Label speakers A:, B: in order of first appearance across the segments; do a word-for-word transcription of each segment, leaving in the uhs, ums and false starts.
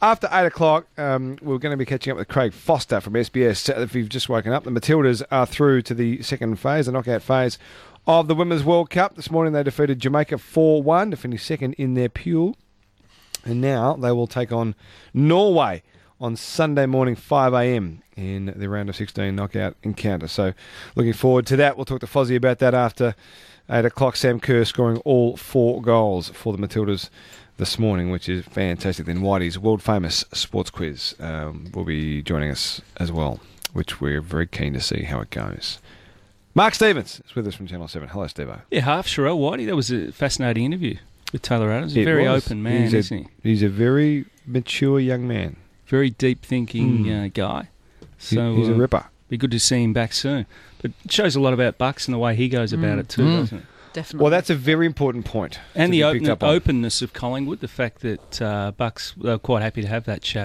A: After eight o'clock, um, we're going to be catching up with Craig Foster from S B S. If you've just woken up, the Matildas are through to the second phase, the knockout phase of the Women's World Cup. This morning they defeated Jamaica four one to finish second in their pool. And now they will take on Norway on Sunday morning, five a.m. in the round of sixteen knockout encounter. So looking forward to that. We'll talk to Fozzie about that after eight o'clock. Sam Kerr scoring all four goals for the Matildas this morning, which is fantastic. Then Whitey's world-famous sports quiz um, will be joining us as well, which we're very keen to see how it goes. Mark Stevens is with us from Channel seven. Hello, Stevo.
B: Yeah, half Sherelle Whitey. That was a fascinating interview with Taylor Adams. A
A: It
B: very
A: was.
B: open man,
A: He's a-
B: isn't he?
A: He's a very mature young man.
B: Very deep-thinking
A: Mm.
B: uh, guy.
A: He-
B: So
A: he's a
B: uh,
A: ripper.
B: be good to see him back soon. But it shows a lot about Bucks and the way he goes about
C: Mm.
B: it too,
C: Mm.
B: doesn't it?
C: Definitely.
A: Well, that's a very important point.
B: And
A: to
B: the
A: be
B: open,
A: picked up on.
B: openness of Collingwood, the fact that uh, Bucks they were quite happy to have that chat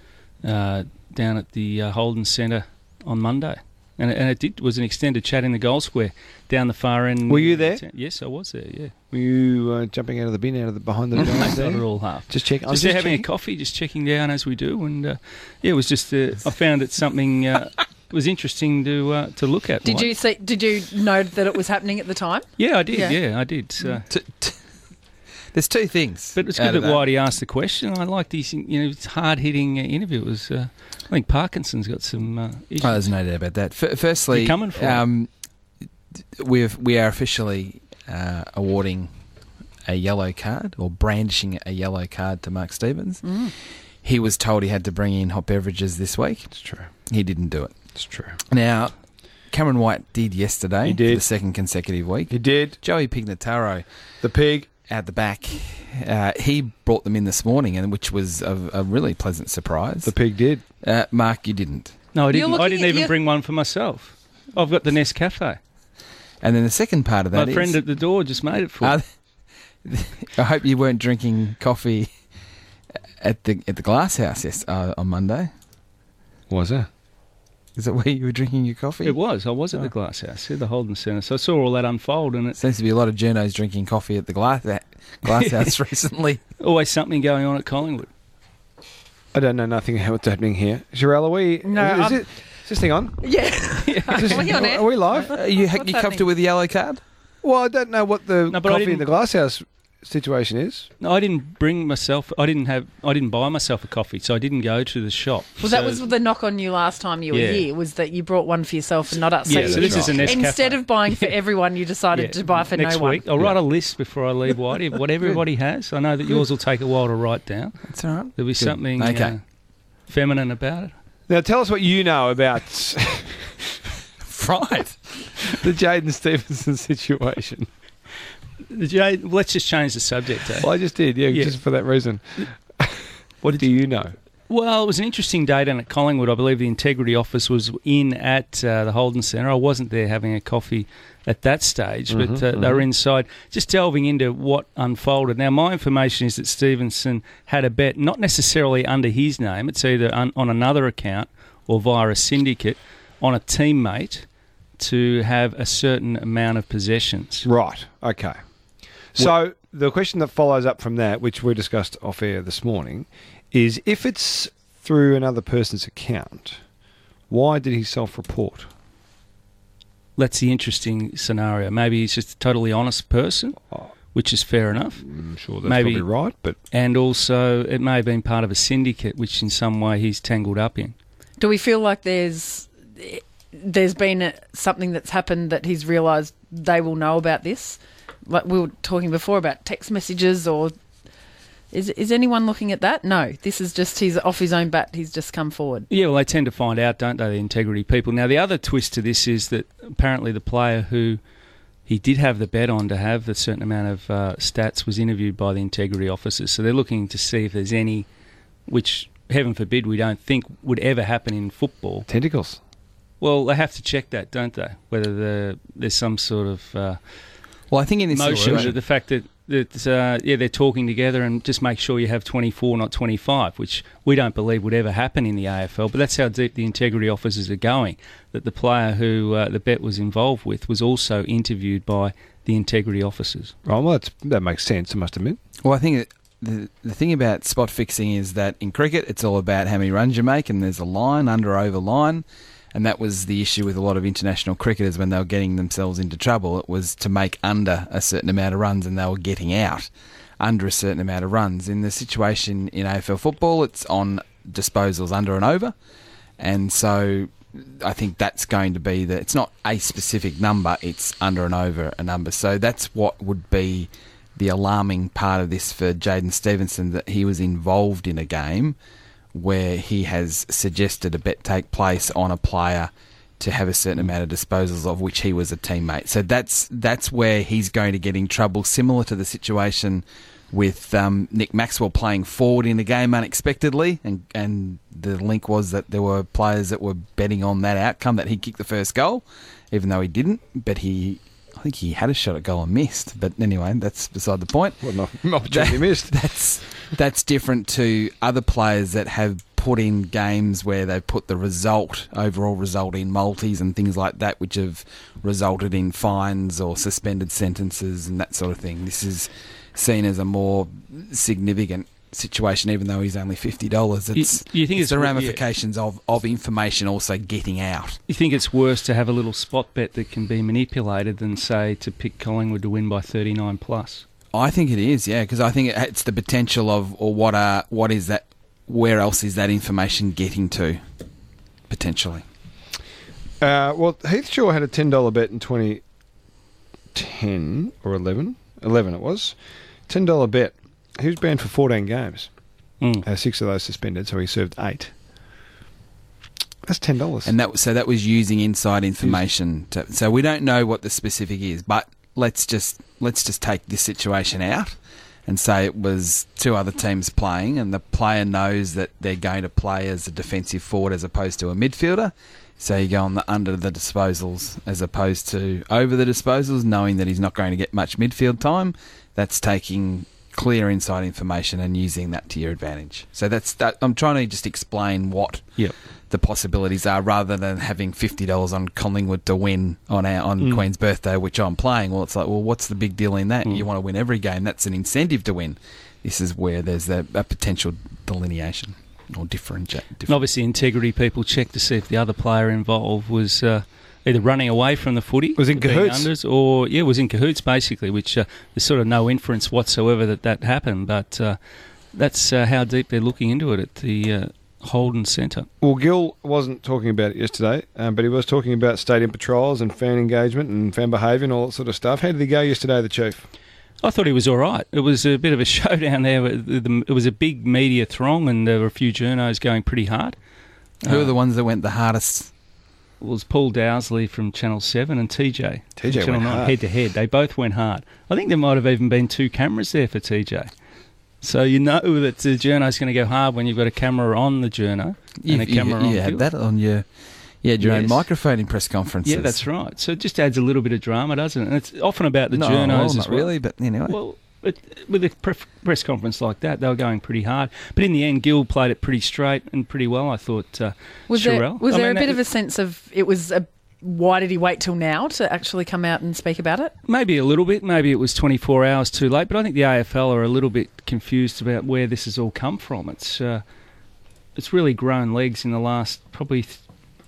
B: uh, down at the uh, Holden Centre on Monday. And it, and it did was an extended chat in the goal square down the far end.
A: Were you there?
B: Yes, I was there, yeah.
A: Were you uh, jumping out of the bin, out of the behind the doors there?
B: Not at all half.
A: Just check. I was
B: Just, there
A: just
B: having
A: checking.
B: a coffee, just checking down as we do. And uh, yeah, it was just, uh, I found it something... Uh, It was interesting to uh, to look at.
C: Did
B: Mike.
C: you see? Did you know that it was happening at the time?
B: Yeah, I did.
C: Yeah.
B: Yeah, I did. Uh,
C: Mm.
D: T- t- There's two things.
B: but it's
D: out
B: good
D: of
B: that Whitey asked the question. I liked his, you know, his hard-hitting uh, interview. It was, uh, I think Parkinson's got some uh, issues.
D: Oh, there's no doubt about that. F- firstly,
B: You're coming for it.
D: um, we've we are officially uh, awarding a yellow card or brandishing a yellow card to Mark Stevens.
C: Mm.
D: He was told he had to bring in hot beverages this week.
A: It's true.
D: He didn't do it.
A: It's true.
D: Now, Cameron White did yesterday
A: He did.
D: for the second consecutive week.
A: He did.
D: Joey Pignataro
A: The pig.
D: out the back, uh, he brought them in this morning, and which was a, a really pleasant surprise.
A: The pig did.
D: Uh, Mark, you didn't.
B: No, I
C: You're
B: didn't. I
C: looking
B: didn't
C: at
B: even
C: your-
B: bring one for myself. I've got the Nescafe.
D: And then the second part of that
B: My
D: is...
B: friend at the door just made it for
D: Uh,
B: me.
D: I hope you weren't drinking coffee at the at the Glass House yes, uh, on Monday.
A: Was it?
D: Is that where you were drinking your coffee?
B: It was. I was at
D: Oh.
B: the Glass House, at the Holden Centre. So I saw all that unfold, and it's
D: Seems to be a lot of journos drinking coffee at the Glass, glass House recently.
B: always something going on at Collingwood.
A: I don't know nothing how what's happening here. Sherelle, are we...
C: No,
A: is,
C: I'm-
A: it, is this thing on?
C: Yeah.
A: Is this,
C: Are we on air?
A: are we live?
D: Are you,
C: What's
D: you
C: happening?
D: comfortable with the yellow card?
A: Well, I don't know what the
B: No, but I
A: coffee in
B: didn't-
A: the glasshouse situation is.
B: No, I didn't bring myself. I didn't have. I didn't buy myself a coffee, so I didn't go to the shop.
C: Well, that
B: So-
C: was the knock on you last time you were
B: Yeah.
C: here, was that you brought one for yourself and not us.
B: Yeah,
C: you-
B: so this is a Nescafe.
C: Instead of buying for everyone, you decided
B: Yeah,
C: to buy for
B: next
C: no
B: week.
C: one.
B: I'll write a list before I leave, Whitey, of what everybody has. I know that yours will take a while to write down.
D: That's all right.
B: There'll be
D: Good.
B: something
D: Okay.
B: uh, feminine about it.
A: Now, tell us what you know about
D: Right.
A: the Jaden Stevenson situation.
B: The J- Let's just change the subject. Eh?
A: Well, I just did, yeah,
B: Yeah.
A: just for that reason. What do you know?
B: Well, it was an interesting day down at Collingwood. I believe the Integrity Office was in at uh, the Holden Centre. I wasn't there having a coffee at that stage, but
A: Mhm,
B: uh, they were
A: mhm.
B: inside just delving into what unfolded. Now, my information is that Stevenson had a bet, not necessarily under his name, it's either un- on another account or via a syndicate, on a teammate to have a certain amount of possessions.
A: Right, okay. So the question that follows up from that, which we discussed off air this morning, is if it's through another person's account, why did he self-report?
B: That's the interesting scenario. Maybe he's just a totally honest person,
A: Oh,
B: which is fair enough.
A: I'm sure that's
B: Maybe-
A: probably right, but
B: And also, it may have been part of a syndicate, which in some way he's tangled up in.
C: Do we feel like there's there's been a, something that's happened that he's realised they will know about this? Like we were talking before about text messages, or is is anyone looking at that? No, this is just he's off his own bat. He's just come forward.
B: Yeah, well, they tend to find out, don't they, the integrity people. Now, the other twist to this is that apparently the player who he did have the bet on to have a certain amount of uh, stats was interviewed by the integrity officers. So they're looking to see if there's any, which, heaven forbid, we don't think would ever happen in football.
A: tentacles.
B: Well, they have to check that, don't they? Whether the, there's some sort of uh,
D: Well, I think in this
B: motion,
D: situation...
B: the fact that, that uh, yeah, they're talking together and just make sure you have twenty-four, not twenty-five, which we don't believe would ever happen in the A F L. But that's how deep the integrity officers are going, that the player who uh, the bet was involved with was also interviewed by the integrity officers.
A: Right, well, that's, that makes sense, I must admit.
D: Well, I think it, the the thing about spot fixing is that in cricket, it's all about how many runs you make, and there's a line, under over line. And that was the issue with a lot of international cricketers when they were getting themselves into trouble. It was to make under a certain amount of runs, and they were getting out under a certain amount of runs. In the situation in A F L football, it's on disposals under and over. And so I think that's going to be the... It's not a specific number, it's under and over a number. So that's what would be the alarming part of this for Jaden Stevenson, that he was involved in a game where he has suggested a bet take place on a player to have a certain amount of disposals of which he was a teammate. So that's that's where he's going to get in trouble, similar to the situation with um, Nick Maxwell playing forward in the game unexpectedly, and, and the link was that there were players that were betting on that outcome, that he kicked the first goal, even though he didn't, but he... I think he had a shot at goal and missed, but anyway, that's beside the point.
A: What an opportunity missed.
D: That's that's different to other players that have put in games where they've put the result, overall result, in multis and things like that, which have resulted in fines or suspended sentences and that sort of thing. This is seen as a more significant situation, even though he's only fifty dollars. It's,
B: you, you think
D: it's,
B: it's
D: the ramifications yeah. of, of information also getting out.
B: You think it's worse to have a little spot bet that can be manipulated than, say, to pick Collingwood to win by thirty-nine plus?
D: I think it is, yeah, because I think it, it's the potential of, or what are, what is that, where else is that information getting to, potentially?
A: Uh, well, Heath Shaw had a ten dollars bet in twenty ten or eleven. eleven it was. ten dollars bet. He was banned for fourteen games.
B: Mm.
A: Uh, six of those suspended, so he served eight. That's ten dollars.
D: And that so that was using inside information. To, so we don't know what the specific is, but let's just let's just take this situation out and say it was two other teams playing, and the player knows that they're going to play as a defensive forward as opposed to a midfielder. So you go on the under the disposals as opposed to over the disposals, knowing that he's not going to get much midfield time. That's taking clear inside information and using that to your advantage. So that's that. I'm trying to just explain what
B: yep.
D: the possibilities are, rather than having fifty dollars on Collingwood to win on our, on mm. Queen's birthday, which I'm playing. Well, it's like, well, what's the big deal in that? Mm. You want to win every game. That's an incentive to win. This is where there's a, a potential delineation or differentiate.
B: And obviously, integrity people check to see if the other player involved was uh, either running away from the footy,
A: was in cahoots,
B: unders, or yeah, was in cahoots basically. Which uh, there's sort of no inference whatsoever that that happened, but uh, that's uh, how deep they're looking into it at the uh, Holden Centre.
A: Well, Gill wasn't talking about it yesterday, um, but he was talking about stadium patrols and fan engagement and fan behaviour and all that sort of stuff. How did he go yesterday, the Chief?
B: I thought he was all right. It was a bit of a showdown there. It was a big media throng, and there were a few journos going pretty hard.
D: Who
B: uh,
D: are the ones that went the hardest?
B: It was Paul Dowsley from Channel seven and T J.
A: T J
B: Channel
A: went
B: nine,
A: hard.
B: head to head. They both went hard. I think there might have even been two cameras there for T J. So you know that the journo's going to go hard when you've got a camera on the journo and
D: You,
B: a camera
D: you,
B: on
D: you
B: the
D: had
B: field.
D: that on your, you had your
B: Yes.
D: own microphone in press conferences.
B: Yeah, that's right. So it just adds a little bit of drama, doesn't it? And it's often about the
D: no,
B: journos
D: well,
B: as
D: not
B: well.
D: really, but anyway.
B: Well, it, with a pre- press conference like that, they were going pretty hard. But in the end, Gill played it pretty straight and pretty well, I thought. Uh,
C: Was there,
B: Sherelle.
C: was
B: I
C: there
B: mean,
C: a bit
B: that-
C: of a sense of it was a why did he wait till now to actually come out and speak about it?
B: Maybe a little bit. Maybe it was twenty-four hours too late. But I think the A F L are a little bit confused about where this has all come from. It's uh, it's really grown legs in the last probably th-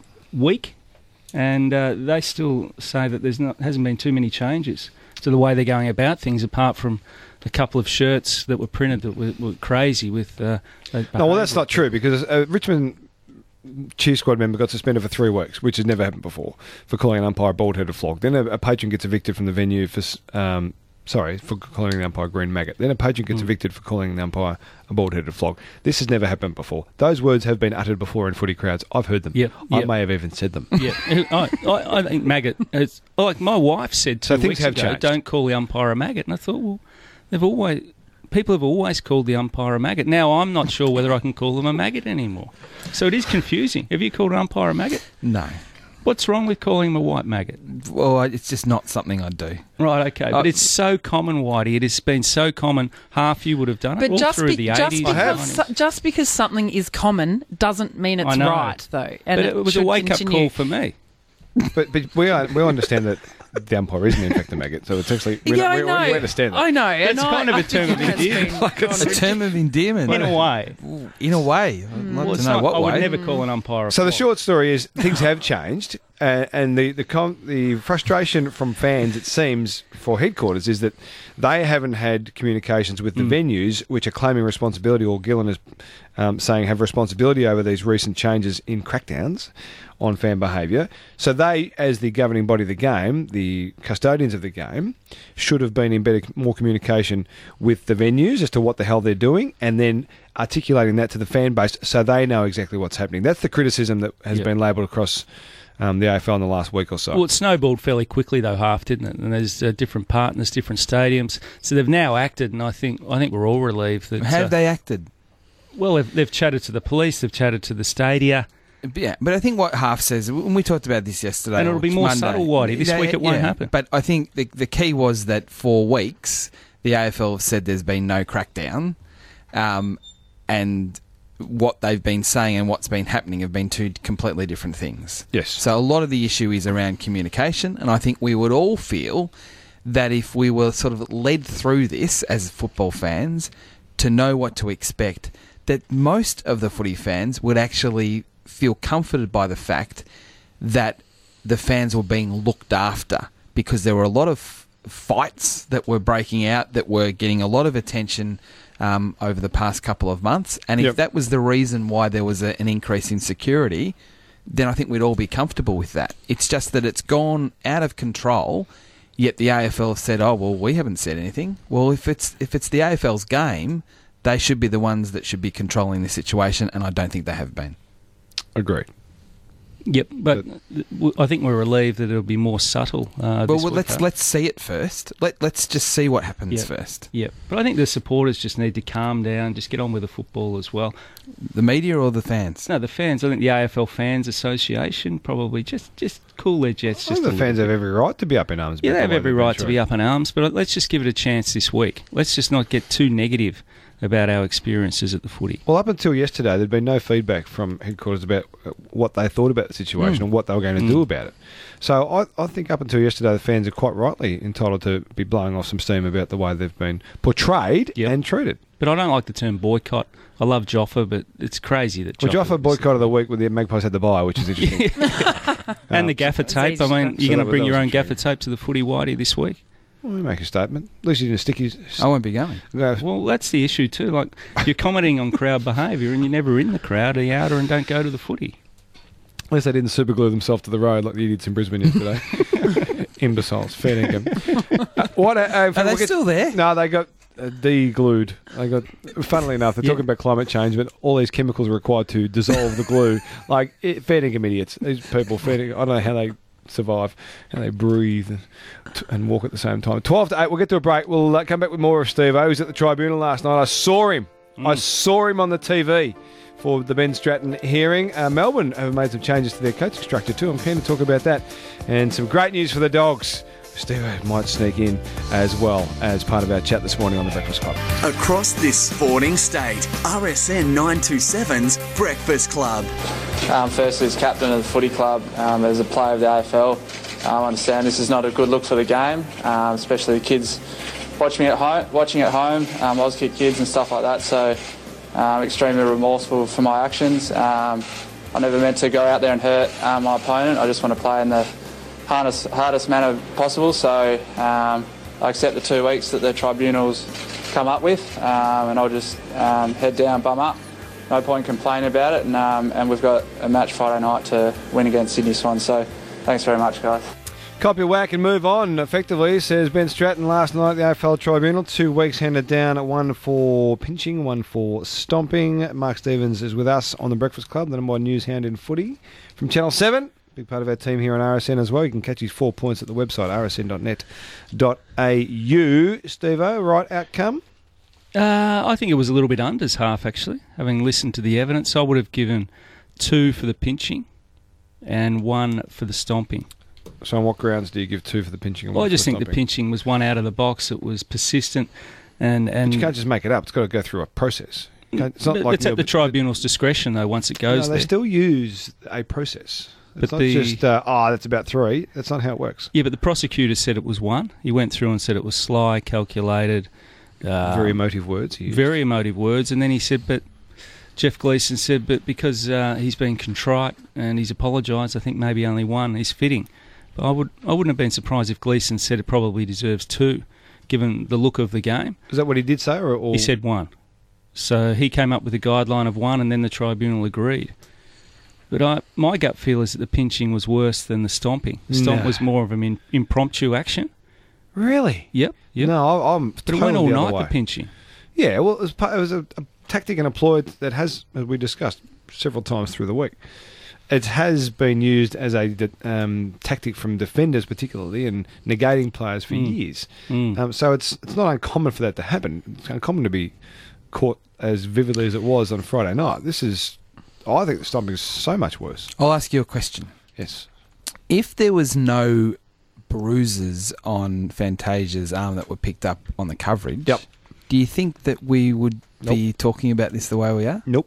B: week, and uh, they still say that there's not hasn't been too many changes to the way they're going about things, apart from a couple of shirts that were printed that were, were crazy with. Uh,
A: No, well, that's not true, because uh, Richmond Cheer Squad member got suspended for three weeks, which has never happened before, for calling an umpire bald-headed flog. Then a, a patron gets evicted from the venue for, um, sorry, for calling the umpire green maggot. Then a patron gets
B: Mm.
A: evicted for calling the umpire a bald-headed flog. This has never happened before. Those words have been uttered before in footy crowds. I've heard them.
B: Yep,
A: I
B: yep.
A: may have even said them.
B: Yeah, I, I, I think maggot. It's, like my wife said two
A: So things
B: weeks
A: have
B: ago,
A: changed.
B: don't call the umpire a maggot, and I thought, well, they've always people have always called the umpire a maggot. Now I'm not sure whether I can call them a maggot anymore. So it is confusing. Have you called an umpire a maggot?
D: No.
B: What's wrong with calling him a white maggot?
D: Well, I- it's just not something I do.
B: Right, okay, but
D: Uh,
B: it's so common, Whitey. It has been so common. Half you would have done it
C: But
B: all
C: just,
B: through
C: be,
B: the
C: just,
B: eighties.
A: I have.
C: because, so- just because something is common doesn't mean it's
B: I know.
C: right, though. And
B: But it, was a
C: should
B: wake-up
C: continue.
B: call for me.
A: But, but we are, we understand that the umpire isn't in fact the maggot. So it's actually we,
C: Yeah, I
A: we,
C: know.
A: we understand that.
C: I know. and
B: It's
C: I-
B: kind of
C: I
B: a term
C: think
B: of
C: it has
B: endearment.
C: been
A: Like it's
C: gone
D: A term of endearment.
B: In a way.
D: In a way. I'd like
B: Well,
D: to
B: it's
D: know
B: not-
D: what
B: I would
D: way.
B: never call an umpire a
A: So the
B: flog.
A: short story is things have changed, uh, and the the, com- the frustration from fans, it seems, for headquarters is that they haven't had communications with the
B: Mm.
A: venues, which are claiming responsibility, or Gillen is um, saying have responsibility over these recent changes in crackdowns on fan behaviour. So they, as the governing body of the game, the custodians of the game, should have been in better, more communication with the venues as to what the hell they're doing, and then articulating that to the fan base so they know exactly what's happening. That's the criticism that has
B: Yep.
A: been labelled across um, the A F L in the last week or so.
B: Well, it snowballed fairly quickly though, half, didn't it? And there's uh, different partners, different stadiums. So they've now acted, and I think I think we're all relieved that.
D: How
B: uh,
D: have they acted?
B: Well, they've, they've chatted to the police, they've chatted to the stadia,
D: Yeah, but I think what Half says, when we talked about this yesterday,
B: and it'll
D: or
B: be more
D: Monday,
B: subtle, Whitey. This
D: Yeah,
B: week it won't
D: yeah.
B: happen.
D: But I think the the key was that for weeks the A F L have said there's been no crackdown, um, and what they've been saying and what's been happening have been two completely different things.
A: Yes.
D: So a lot of the issue is around communication, and I think we would all feel that if we were sort of led through this as football fans to know what to expect, that most of the footy fans would actually feel comforted by the fact that the fans were being looked after, because there were a lot of fights that were breaking out that were getting a lot of attention um, over the past couple of months. And if
A: Yep.
D: that was the reason why there was a, an increase in security, then I think we'd all be comfortable with that. It's just that it's gone out of control, yet the A F L have said, oh, well, we haven't said anything. Well, if it's if it's the A F L's game, they should be the ones that should be controlling the situation, and I don't think they have been.
A: Agreed.
B: Yep, but w- I think we're relieved that it'll be more subtle. Uh,
D: Well,
B: this
D: well
B: week,
D: let's
B: huh?
D: let's see it first. Let let's just see what happens
B: Yep.
D: first.
B: Yep, but I think the supporters just need to calm down, just get on with the football as well.
D: The media or the fans?
B: No, the fans. I think the A F L Fans Association probably just just cool their jets.
A: I
B: Just
A: think
B: a
A: the fans
B: little
A: have
B: bit.
A: every right to be up in arms.
B: Yeah,
A: about
B: they have
A: the way
B: every
A: they've been
B: right to be
A: treated.
B: up in arms, but let's just give it a chance this week. Let's just not get too negative about our experiences at the footy.
A: Well, up until yesterday, there'd been no feedback from headquarters about uh, what they thought about the situation
B: Mm.
A: and what they were going to
B: Mm.
A: do about it. So I, I think up until yesterday, the fans are quite rightly entitled to be blowing off some steam about the way they've been portrayed
B: Yep.
A: and treated.
B: But I don't like the term boycott. I love Joffa, but it's crazy that
A: Well,
B: Joffa
A: Joffa boycott of the week when the Magpies had the bye, which is interesting.
B: and
A: Uh,
B: the gaffer
C: It's
B: tape. I
C: easy
B: mean,
C: to-
B: you're
A: So
B: going
A: that
B: to bring
A: was
B: your own
A: intriguing.
B: gaffer tape to the footy Whitey this week.
A: Well, we make a statement. At least you didn't stick his...
D: I won't be going.
A: Go,
B: Well, that's the issue too. Like you're commenting on crowd behaviour, and you're never in the crowd, are you outer and don't go to the footy.
A: at least they didn't superglue themselves to the road like the idiots in Brisbane yesterday. Imbeciles. Fair dinkum. Uh, what, uh, uh,
D: Are they
A: we'll get-
D: still there?
A: No, they got uh, de-glued. They got. Funnily enough, they're
B: Yeah.
A: talking about climate change, but all these chemicals are required to dissolve the glue. Like it, fair dinkum idiots. These people, fair dinkum, I don't know how they survive, how they breathe and, and walk at the same time. Twelve to eight. We'll get to a break. We'll uh, come back with more of Steve. I was at the tribunal last night. I saw him. I saw him on the T V for the Ben Stratton hearing. Uh, Melbourne have made some changes to their coaching structure too. I'm keen to talk about that. And some great news for the Dogs. Steve might sneak in as well as part of our chat this morning on the Breakfast Club.
E: Across this sporting state, R S N nine twenty-seven's Breakfast Club.
F: Um, firstly, as captain of the footy club, um, as a player of the A F L, um, I understand this is not a good look for the game, um, especially the kids watching me at home, watching at home, um, Auskick kids and stuff like that. So, um, extremely remorseful for my actions. Um, I never meant to go out there and hurt um, my opponent. I just want to play in the hardest, hardest manner possible. So, um, I accept the two weeks that the tribunals come up with, um, and I'll just um, head down, bum up. No point complaining about it, and, um, and we've got a match Friday night to win against Sydney Swans. So, thanks very much, guys.
A: Copy your whack and move on, effectively, says Ben Stratton last night at the A F L Tribunal. Two weeks handed down, one for pinching, one for stomping. Mark Stevens is with us on the Breakfast Club, the number one news hound in footy from Channel seven. Big part of our team here on R S N as well. You can catch his four points at the website, r s n dot net dot a u. Steve-O, right outcome?
B: Uh, I think it was a little bit unders half, actually. Having listened to the evidence, I would have given two for the pinching and one for the stomping.
A: So on what grounds do you give two for the pinching and
B: Well,
A: one
B: I just
A: for
B: think the
A: stomping?
B: pinching was one out of the box. It was persistent, and and
A: But you can't just make it up. It's got to go through a process. You can't- It's not
B: But
A: like
B: it's at
A: you're-
B: the tribunal's discretion, though. Once it
A: No,
B: goes
A: they
B: there,
A: still use a process. It's
B: But
A: not
B: the-
A: just, uh, oh, that's about three. That's not how it works.
B: Yeah, but the prosecutor said it was one. He went through and said it was sly, calculated. Uh,
A: Very emotive words. He used.
B: Very emotive words. And then he said, but Jeff Gleeson said, but because uh, he's been contrite and he's apologised, I think maybe only one is fitting. But I, would, I wouldn't have been surprised if Gleeson said it probably deserves two, given the look of the game.
A: Is that what he did say? Or, or
B: He said one. So he came up with a guideline of one and then the tribunal agreed. But I, my gut feel is that the pinching was worse than the stomping. The stomp
A: No.
B: was more of an in, impromptu action.
A: Really?
B: Yep. yep.
A: No, I, I'm
B: But
A: totally
B: it went all
A: the other
B: night,
A: way.
B: the pinching.
A: Yeah, well, it was, part, it was a, a tactic and employed that has, as we discussed several times through the week, it has been used as a de- um, tactic from defenders, particularly, and negating players for
B: Mm.
A: years.
B: Mm.
A: Um, so it's it's not uncommon for that to happen. It's uncommon to be caught as vividly as it was on Friday night. This is, I think, the stomping is so much worse.
D: I'll ask you a question.
A: Yes.
D: If there was no bruises on Fantasia's arm that were picked up on the coverage,
A: Yep.
D: do you think that we would be talking about this the way we are?
A: Nope.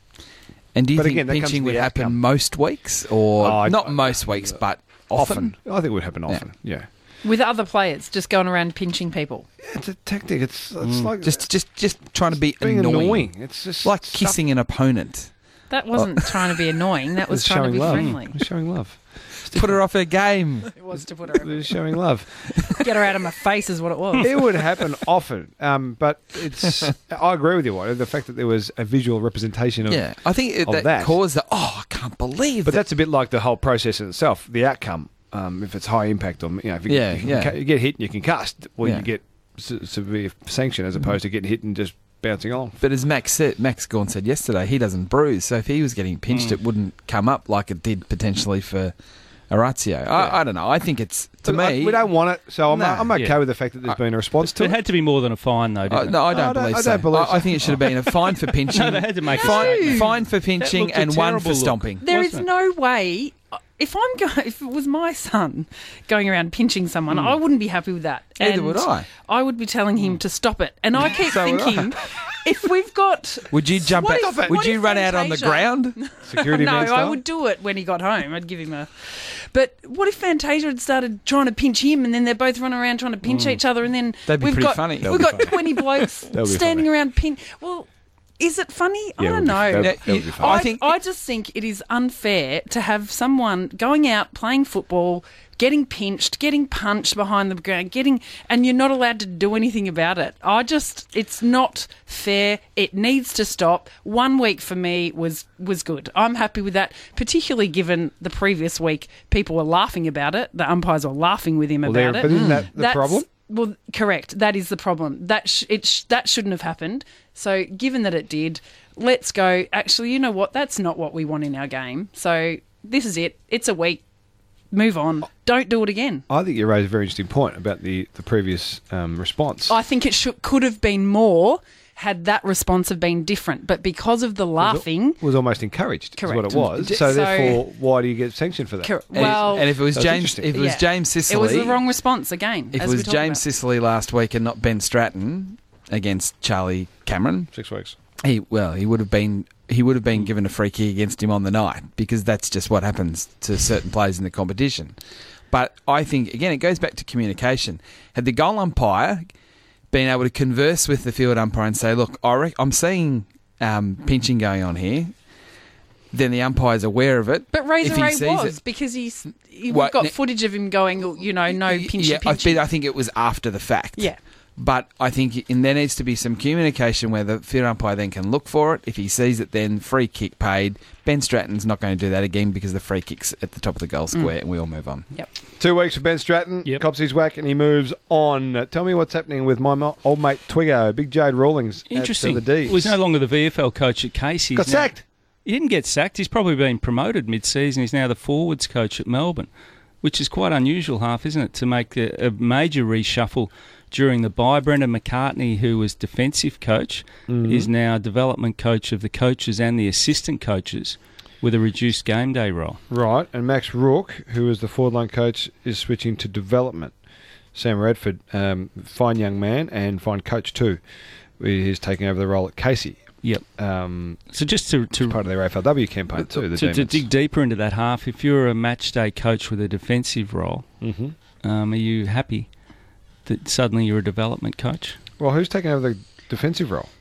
D: And do you
A: But
D: think
A: again, that comes
D: pinching
A: to
D: would
A: the
D: happen
A: outcome.
D: most weeks, or
A: Oh, I-
D: not
A: I-
D: most weeks, but often?
A: I think it would happen often. Yeah.
C: With other players just going around pinching people.
A: Yeah, it's a tactic. It's it's like
D: Just, just, just trying to be
A: being
D: annoying.
A: annoying. It's just
D: like
A: stuff-
D: kissing an opponent.
C: That wasn't trying to be annoying. That was
A: It's
C: trying to
A: showing
C: be
A: love.
C: friendly.
A: It's showing love.
D: Put her off her game.
C: It was to put her
A: It's showing love.
C: get her out of my face is what it was.
A: It would happen often, um, but it's. I agree with you, White. The fact that there was a visual representation of.
D: Yeah, I think it,
A: of
D: that,
A: that.
D: caused the. Oh, I can't believe.
A: But
D: that.
A: that's a bit like the whole process in itself. The outcome, um, if it's high impact on, you know, if you,
D: Yeah,
A: you, can
D: yeah.
A: ca- you get hit and you concussed, well,
D: Yeah.
A: you get se- severe sanction as opposed to getting hit and just bouncing off.
D: But as Max said, Max Gorn said yesterday, he doesn't bruise. So if he was getting pinched,
A: Mm.
D: it wouldn't come up like it did potentially for Orazio. I, I don't know. I think it's to
A: But I-
D: me.
A: we don't want it, so I'm,
D: No.
A: I'm okay
B: Yeah.
A: with the fact that there's been a response to
B: It
A: it.
B: had to be more than a fine, though,
D: I,
B: didn't
D: no, I
B: it?
D: don't
A: I don't-
D: believe
A: I
D: so.
A: don't believe
D: I, I
A: so.
D: think it should have been a fine for pinching.
B: No, they had to make a
D: fine,
B: statement.
D: fine for pinching
B: looked a
D: and one
B: terrible
D: for
B: look.
D: stomping.
C: There is
B: Wasn't it?
C: no way. If I'm going, if it was my son going around pinching someone, I wouldn't be happy with that.
D: Neither
C: And
D: would I.
C: I would be telling him to stop it. And I keep
D: So would
C: thinking, if we've got,
D: Would you jump
C: What
D: out?
C: if-
D: Would
C: what
D: you
C: if
D: run out on the
C: Fantasia-
D: ground?
A: Security
C: no,
A: man
C: I
A: style?
C: would do it when he got home. I'd give him a. But what if Fantasia had started trying to pinch him, and then they're both running around trying to pinch each other, and then
D: That'd be
C: we've
D: pretty
C: got
D: funny. That
C: we've
A: would
C: got
A: be funny.
C: twenty blokes
A: That would be
C: standing
A: funny.
C: around pin. Well, is it funny? I
A: Yeah, it
C: don't
A: would be-
C: know.
A: that-
D: Yeah,
A: that would be
D: you-
A: fun.
C: I,
D: I think-
C: I just think it is unfair to have someone going out playing football, getting pinched, getting punched behind the ground, getting, and you're not allowed to do anything about it. I just, it's not fair. It needs to stop. One week for me was was good. I'm happy with that, particularly given the previous week people were laughing about it. The umpires were laughing with him
A: Well,
C: about
A: there-
C: it.
A: but isn't that the
C: That's-
A: problem?
C: Well, correct. That is the problem. That sh- it sh- that shouldn't have happened. So, given that it did, let's go. Actually, you know what? That's not what we want in our game. So, this is it. It's a week. Move on. Don't do it again.
A: I think you raised a very interesting point about the, the previous um, response.
C: I think it should, could have been more had that response have been different. But because of the laughing,
A: was almost encouraged, is what it
C: Correct.
A: was.
C: D-
A: So,
C: so-
A: therefore, why do you get sanctioned for that?
C: cor-
D: And,
C: well,
D: and if it was
A: That's
D: James,
A: interesting.
D: if it was
C: yeah.
D: James Sicily,
C: it was the wrong response again.
D: If
C: as
D: it
C: we
D: was
C: talked
D: James
C: about.
D: Sicily last week and not Ben Stratton against Charlie Cameron,
A: Six weeks.
D: he well he would have been he would have been given a free kick against him on the night, because that's just what happens to certain players in the competition. But I think again it goes back to communication. Had the goal umpire been able to converse with the field umpire and say, "Look, I rec- I'm seeing um, pinching going on here," then the umpire's aware of it.
C: But Razor
D: If he
C: Ray
D: sees
C: was
D: it-
C: because he's you've
D: What,
C: got
D: ne-
C: footage of him going, you know, no pinchy
D: yeah, I,
C: pinchy.
D: but I think it was after the fact.
C: Yeah.
D: But I think and there needs to be some communication where the field umpire then can look for it. If he sees it, then free kick paid. Ben Stratton's not going to do that again because the free kick's at the top of the goal square, and we all move on.
C: Yep.
A: Two weeks for Ben Stratton.
B: Yep.
A: Cops his whack and he moves on. Uh, tell me what's happening with my mo- old mate Twiggo, Big Jade Rawlings.
B: Interesting.
A: At, uh, the D's.
B: Well, he's no longer the V F L coach at Casey.
A: Got
B: He's now-
A: sacked.
B: He didn't get sacked. He's probably been promoted mid-season. He's now the forwards coach at Melbourne, which is quite unusual, half, isn't it, to make a, a major reshuffle during the bye. Brendan McCartney, who was defensive coach,
A: Mm-hmm.
B: is now development coach of the coaches and the assistant coaches with a reduced game day role.
A: Right, and Max Rourke, who is the forward line coach, is switching to development. Sam Radford, um, fine young man and fine coach too. He's taking over the role at Casey.
B: Yep.
A: Um,
B: So just to,
A: it's
B: to
A: part of their A F L W campaign too. The
B: to, to
A: Demons.
B: dig deeper into that half, if you're a match day coach with a defensive role,
A: Mhm.
B: um, are you happy that suddenly you're a development coach?
A: Well, who's taking over the defensive role?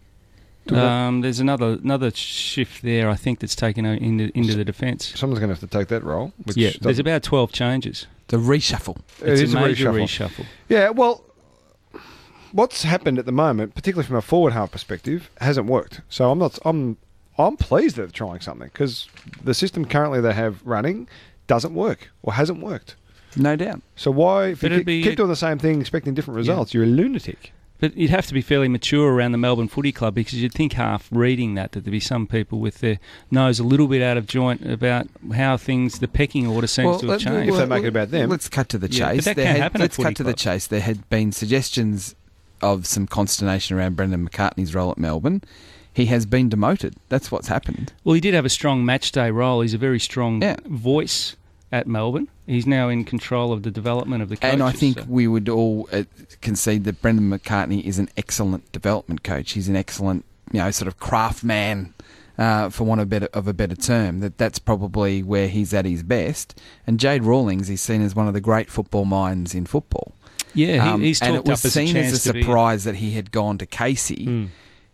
A: Do we-
B: Um, there's another another shift there, I think, that's taken o- into into the defence.
A: Someone's going to have to take that role. Which
B: Yeah, there's
A: doesn't-
B: about twelve changes.
D: The reshuffle.
A: It
B: It's
A: is
B: a
A: a
B: major
A: reshuffle.
B: reshuffle.
A: Yeah, well, what's happened at the moment, particularly from a forward half perspective, hasn't worked. So I'm not. I'm. I'm pleased that they're trying something because the system currently they have running doesn't work or hasn't worked.
D: No doubt.
A: So why, if
B: But
A: you
B: it'd
A: keep,
B: be-
A: keep doing the same thing, expecting different
B: Yeah.
A: results, you're a lunatic.
B: But you'd have to be fairly mature around the Melbourne Footy Club because you'd think half reading that that there'd be some people with their nose a little bit out of joint about how things, the pecking order seems to have
D: let-
B: changed.
A: If they make it about them.
D: Let's cut to the
B: Yeah, but
D: chase.
B: that
D: There
B: can
D: had-
B: happen at
D: let's
B: footy
D: cut to the
B: clubs.
D: chase. There had been suggestions of some consternation around Brendan McCartney's role at Melbourne. He has been demoted. That's what's happened.
B: Well, he did have a strong match day role. He's a very strong
D: Yeah.
B: voice at Melbourne. He's now in control of the development of the coaches.
D: And I think
B: so-
D: we would all uh, concede that Brendan McCartney is an excellent development coach. He's an excellent, you know, sort of craft man, uh, for want of a, better, of a better term. That that's probably where he's at his best. And Jade Rawlings is seen as one of the great football minds in football.
B: yeah, he,
D: Um,
B: he's
D: and
B: talked
D: it was
B: up as a
D: seen
B: chance
D: as a
B: to be-
D: surprise that he had gone to Casey.
A: Mm.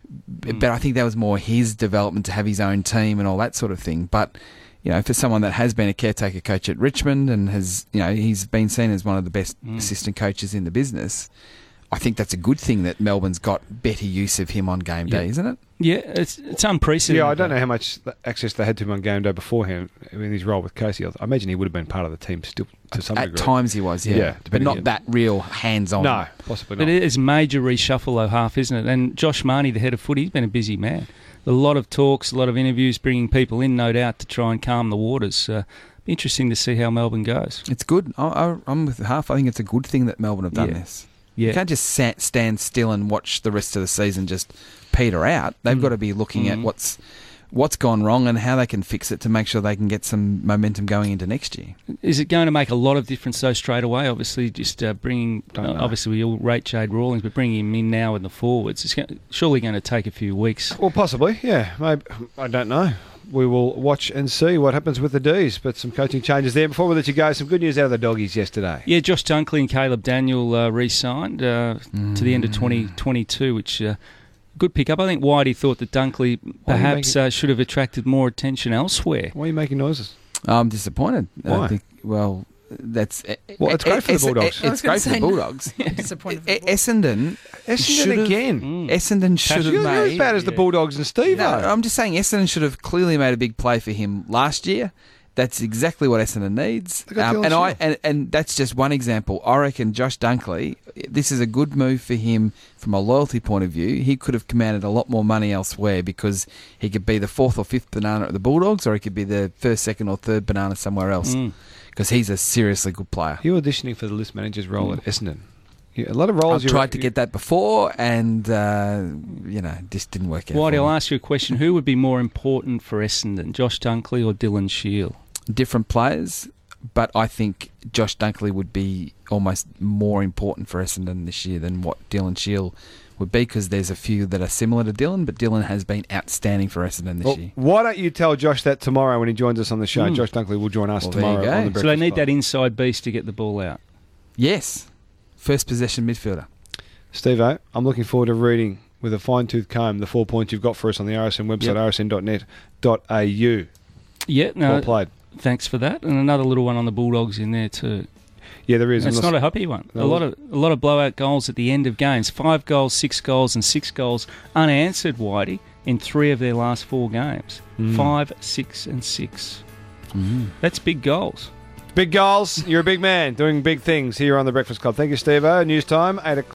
D: B- But I think that was more his development to have his own team and all that sort of thing. But, you know, for someone that has been a caretaker coach at Richmond and has, you know, he's been seen as one of the best
B: Mm.
D: assistant coaches in the business, I think that's a good thing that Melbourne's got better use of him on game day,
B: Yeah.
D: isn't it?
B: Yeah, it's it's unprecedented.
A: Yeah, I don't know how much access they had to him on game day beforehand in his role with Casey. I imagine he would have been part of the team still to some
D: At
A: degree.
D: times he was, yeah.
A: Yeah,
D: but
A: depending
D: not
A: on-
D: that real hands-on.
A: No, possibly
B: But
A: not.
B: it is major reshuffle, though, half, isn't it? And Josh Marnie, the head of footy, he's been a busy man. A lot of talks, a lot of interviews, bringing people in, no doubt, to try and calm the waters. Uh, be interesting to see how Melbourne goes.
D: It's good. I, I, I'm with half. I think it's a good thing that Melbourne have done
B: Yeah.
D: this.
B: Yeah,
D: You can't just sat, stand still and watch the rest of the season just peter out. They've
B: Mm.
D: got to be looking at
B: Mm.
D: what's what's gone wrong and how they can fix it to make sure they can get some momentum going into next year.
B: is it going to make a lot of difference though straight away? Obviously, just uh, bringing.
A: Don't
B: Uh,
A: know.
B: obviously, we all rate Jade Rawlings, but bringing him in now in the forwards, it's go- surely going to take a few weeks.
A: Well, possibly, yeah. Maybe, I don't know. We will watch and see what happens with the D's, but some coaching changes there. Before we let you go, some good news out of the Doggies yesterday.
B: Yeah, Josh Dunkley and Caleb Daniel uh, re-signed uh, to the end of
A: Mm.
B: twenty twenty-two, which uh, good pickup. I think Whitey thought that Dunkley
A: Why are you
B: perhaps
A: making-
B: uh, should have attracted more attention elsewhere.
A: Why are you making noises?
D: I'm disappointed.
A: Why?
D: I think, well, that's
A: Well, it's great for the
D: Es-
A: Bulldogs.
C: I was
D: It's
C: gonna
D: great for the
C: say-
D: Bulldogs.
C: I'm disappointed. for the
D: E-
C: Bulldogs.
D: Essendon,
A: Essendon
D: should've-
A: again.
B: Mm.
D: Essendon should have
A: You're, you're as
D: made.
A: bad as the
B: Yeah.
A: Bulldogs and Steve.
D: No, I'm just saying Essendon should have clearly made a big play for him last year. That's exactly what Essendon needs.
A: They got
D: Um,
A: Dylan
D: and I
A: Shield.
D: and, and that's just one example. I reckon Josh Dunkley, this is a good move for him from a loyalty point of view. He could have commanded a lot more money elsewhere because he could be the fourth or fifth banana at the Bulldogs, or he could be the first, second, or third banana somewhere else.
B: Mm.
D: Because he's a seriously good player.
A: You auditioning for the list manager's role at Essendon. You, a lot of roles.
D: I've
A: you
D: tried to get that before, and uh, you know, just didn't work out.
B: Whitey,
D: for
B: I'll
D: me.
B: ask you a question. Who would be more important for Essendon, Josh Dunkley or Dylan Shield?
D: Different players, but I think Josh Dunkley would be almost more important for Essendon this year than what Dylan Shield would be, because there's a few that are similar to Dylan, but Dylan has been outstanding for Essendon this
A: Well,
D: year.
A: why don't you tell Josh that tomorrow when he joins us on the show?
B: Mm.
A: Josh Dunkley will join us
D: Well, there you
A: tomorrow
D: go.
A: on the
D: So
B: So they
A: Breakfast
B: need
A: Club.
B: that inside beast to get the ball out.
D: Yes, first possession midfielder.
A: Steve-O, I'm looking forward to reading with a fine-tooth comb the four points you've got for us on the R S N website,
B: Yep.
A: r s n dot net dot a u.
B: Yeah, no,
A: Well played.
B: thanks for that. And another little one on the Bulldogs in there too.
A: Yeah, there is.
B: It's
A: I'm
B: not a happy one.
A: No,
B: a lot of a lot of blowout goals at the end of games. Five goals, six goals, and six goals unanswered, Whitey, in three of their last four games.
A: Mm.
B: Five, six, and six. That's big goals.
A: Big goals. You're a big man doing big things here on the Breakfast Club. Thank you, Steve-O. News time, eight o'clock.